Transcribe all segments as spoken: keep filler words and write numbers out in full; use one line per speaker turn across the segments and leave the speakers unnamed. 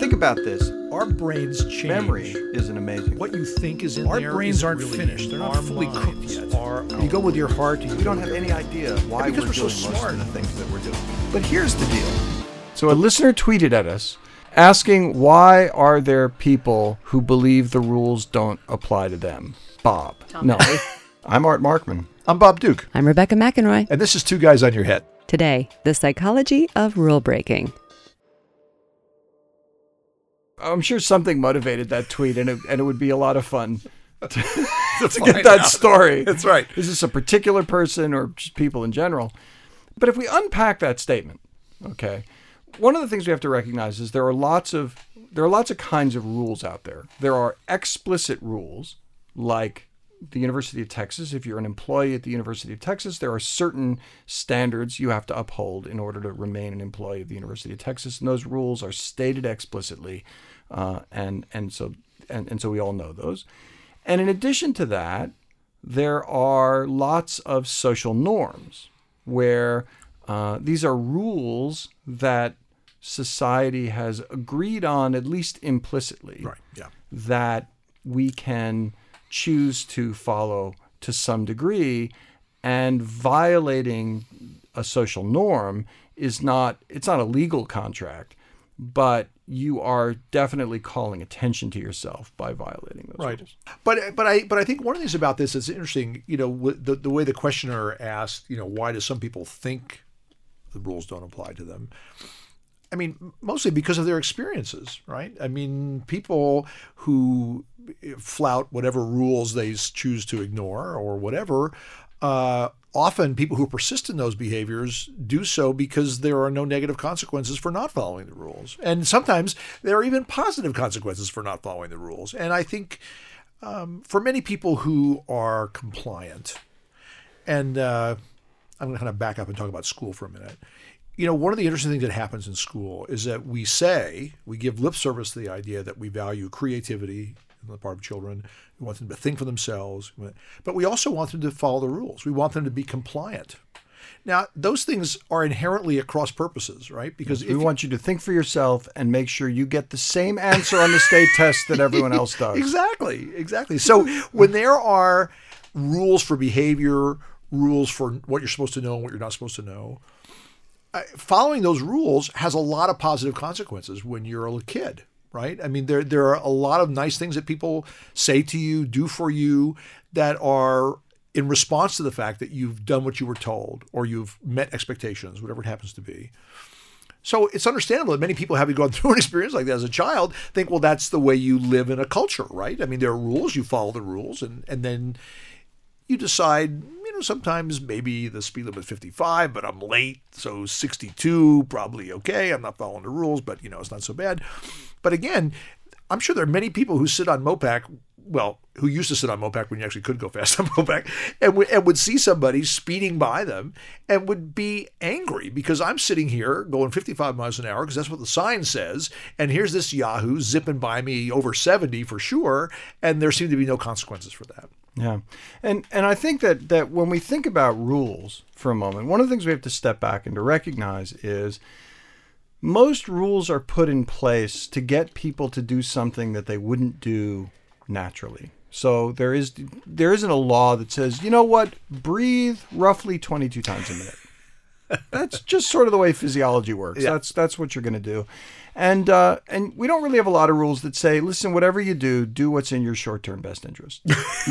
think about this.
Our brains change.
Memory is an amazing.
What you think is in
Our
there
brains
is
aren't
really
finished. They're not
our
fully cooked
minds
yet.
Are, you go with your heart. You
We don't have any idea why
because
we're,
we're so
doing most
smart.
of the things that we're doing. But here's the deal. So a listener tweeted at us asking, why are there people who believe the rules don't apply to them? Bob.
Tom
No.
Petty.
I'm Art Markman.
I'm Bob Duke,
I'm Rebecca McEnroy.
and this is Two Guys on Your Head.
Today, the psychology of rule breaking.
I'm sure something motivated that tweet, and it, and it would be a lot of fun to, to
find
get that
out.
story.
That's right.
Is this a particular person or just people in general? But if we unpack that statement, okay, one of the things we have to recognize is there are lots of there are lots of kinds of rules out there. There are explicit rules, like the University of Texas. If you're an employee at the University of Texas, there are certain standards you have to uphold in order to remain an employee of the University of Texas, and those rules are stated explicitly, uh, and and so and, and so we all know those. And in addition to that, there are lots of social norms where uh, these are rules that society has agreed on, at least implicitly,
Right. Yeah.
that we can choose to follow to some degree, and violating a social norm is not, it's not a legal contract, but you are definitely calling attention to yourself by violating those
Right.
rules.
But but I but I think one of the things about this is interesting. You know, w- the the way the questioner asked, you know, why do some people think the rules don't apply to them? I mean, mostly because of their experiences, right? I mean, people who flout whatever rules they choose to ignore or whatever, uh, often people who persist in those behaviors do so because there are no negative consequences for not following the rules. And sometimes there are even positive consequences for not following the rules. And I think um, for many people who are compliant, and uh, I'm going to kind of back up and talk about school for a minute. You know, one of the interesting things that happens in school is that we say, we give lip service to the idea that we value creativity on the part of children. We want them to think for themselves. But we also want them to follow the rules. We want them to be compliant. Now, those things are inherently at cross purposes, right? Because
We
if
want you to think for yourself and make sure you get the same answer on the state test that everyone else does.
Exactly, exactly. So when there are rules for behavior, rules for what you're supposed to know and what you're not supposed to know, uh, following those rules has a lot of positive consequences when you're a kid, right? I mean, there there are a lot of nice things that people say to you, do for you, that are in response to the fact that you've done what you were told or you've met expectations, whatever it happens to be. So it's understandable that many people, having gone through an experience like that as a child, think, well, that's the way you live in a culture, right? I mean, there are rules, you follow the rules, and, and then you decide, you know, sometimes maybe the speed limit is fifty-five, but I'm late, so sixty-two, probably okay. I'm not following the rules, but, you know, it's not so bad. But again, I'm sure there are many people who sit on Mopac, well, who used to sit on Mopac when you actually could go fast on Mopac, and, w- and would see somebody speeding by them and would be angry because I'm sitting here going fifty-five miles an hour because that's what the sign says, and here's this Yahoo zipping by me over seventy for sure, and there seem to be no consequences for that.
Yeah. And and I think that, that when we think about rules for a moment, one of the things we have to step back and to recognize is most rules are put in place to get people to do something that they wouldn't do naturally. So there is there isn't a law that says, you know what, breathe roughly twenty-two times a minute. That's just sort of the way physiology works.
Yeah.
That's that's what you're going to do. And uh, and we don't really have a lot of rules that say, listen, whatever you do, do what's in your short-term best interest.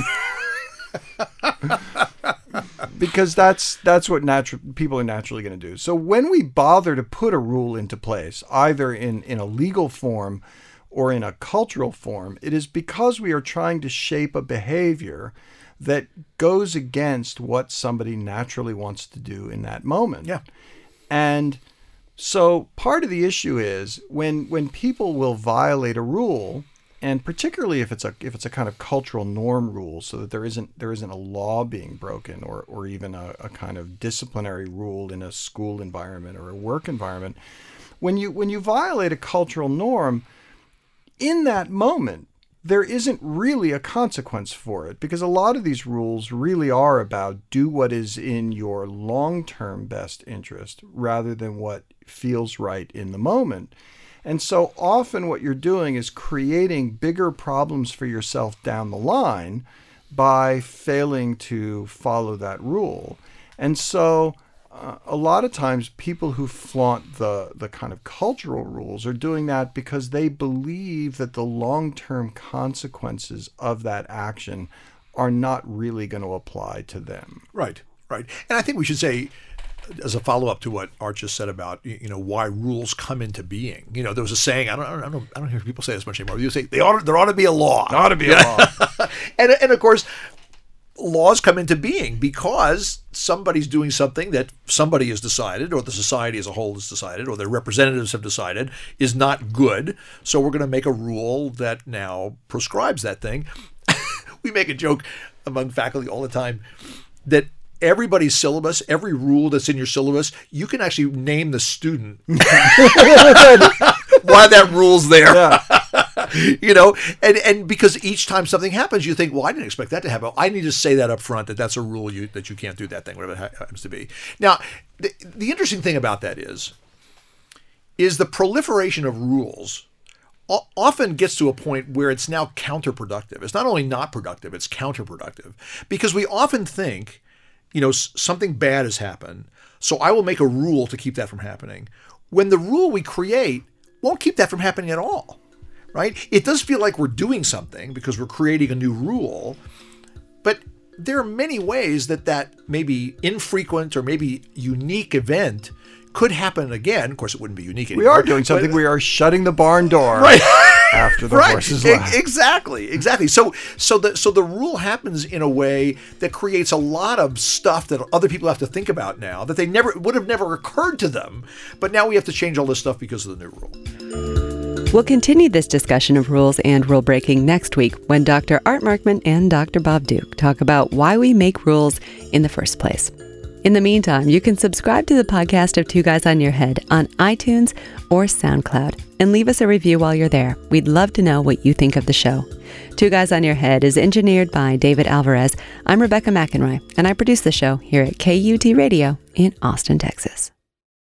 Because that's that's what natu- people are naturally going to do. So when we bother to put a rule into place, either in, in a legal form or in a cultural form, it is because we are trying to shape a behavior that goes against what somebody naturally wants to do in that moment.
Yeah.
And so part of the issue is when when people will violate a rule, and particularly if it's a if it's a kind of cultural norm rule, so that there isn't there isn't a law being broken or or even a, a kind of disciplinary rule in a school environment or a work environment, when you when you violate a cultural norm, in that moment, there isn't really a consequence for it, because a lot of these rules really are about do what is in your long-term best interest rather than what feels right in the moment. And so often what you're doing is creating bigger problems for yourself down the line by failing to follow that rule. And so uh, a lot of times people who flaunt the, the kind of cultural rules are doing that because they believe that the long-term consequences of that action are not really going to apply to them.
Right, right. And I think we should say, as a follow-up to what Art just said about, you know, why rules come into being. You know, there was a saying, I don't, I don't, I don't hear people say this much anymore. You say they ought to, there ought to be a law.
There ought to be a law.
and and of course, laws come into being because somebody's doing something that somebody has decided, or the society as a whole has decided, or their representatives have decided is not good. So we're going to make a rule that now prescribes that thing. We make a joke among faculty all the time that everybody's syllabus, every rule that's in your syllabus, you can actually name the student why that rule's there. Yeah. You know, and, and because each time something happens, you think, well, I didn't expect that to happen. I need to say that up front, that that's a rule, you that you can't do that thing, whatever it happens to be. Now, the, the interesting thing about that is, is the proliferation of rules often gets to a point where it's now counterproductive. It's not only not productive, it's counterproductive. Because we often think, you know, something bad has happened, so I will make a rule to keep that from happening. When the rule we create won't keep that from happening at all, right? It does feel like we're doing something because we're creating a new rule, but there are many ways that that maybe infrequent or maybe unique event could happen again. Of course, it wouldn't be unique anymore.
We are doing something. But, we are shutting the barn door
right.
after the
right.
horse is left.
Exactly, exactly. So, so the so the rule happens in a way that creates a lot of stuff that other people have to think about now that they never would have never occurred to them. But now we have to change all this stuff because of the new rule.
We'll continue this discussion of rules and rule breaking next week when Doctor Art Markman and Doctor Bob Duke talk about why we make rules in the first place. In the meantime, you can subscribe to the podcast of Two Guys on Your Head on iTunes or SoundCloud and leave us a review while you're there. We'd love to know what you think of the show. Two Guys on Your Head is engineered by David Alvarez. I'm Rebecca McEnroy, and I produce the show here at K U T Radio in Austin, Texas.